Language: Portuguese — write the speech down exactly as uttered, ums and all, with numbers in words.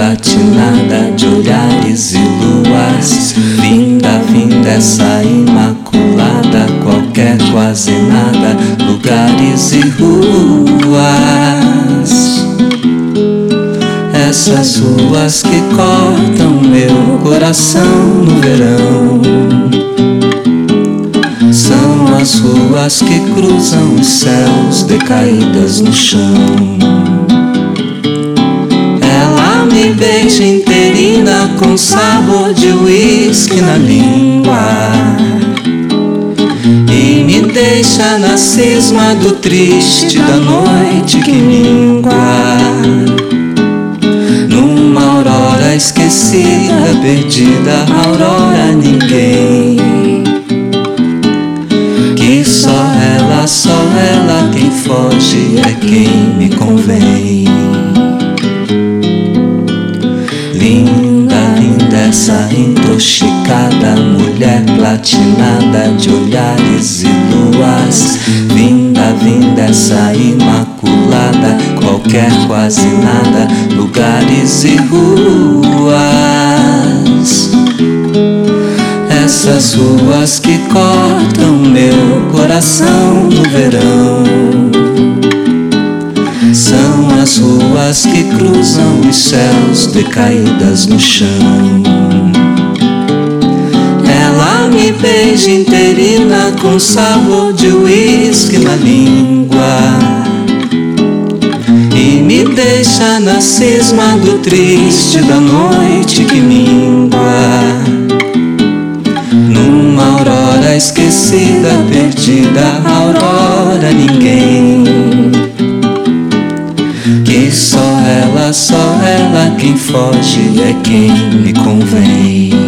platinada de olhares e luas, vinda, vinda essa imaculada, qualquer quase nada, lugares e ruas. Essas ruas que cortam meu coração no verão são as ruas que cruzam os céus decaídas no chão. Ela me beija inteirina com sabor de uísque na língua e me deixa na cisma do triste da noite que mingua. Numa aurora esquecida, perdida, aurora ninguém, que só ela, só ela quem foge é quem me convém. Linda, linda essa intoxicada mulher platinada de olhares e luas, vinda, vinda essa imaculada, qualquer quase nada, lugares e ruas. Essas ruas que cortam meu coração no verão são as ruas que cruzam os céus decaídas no chão. Ela me beija inteirina com sabor de uísque na língua e me deixa na cisma do triste da noite que mingua. Numa aurora esquecida, perdida, aurora ninguém, que só ela, só ela quem foge é quem me convém.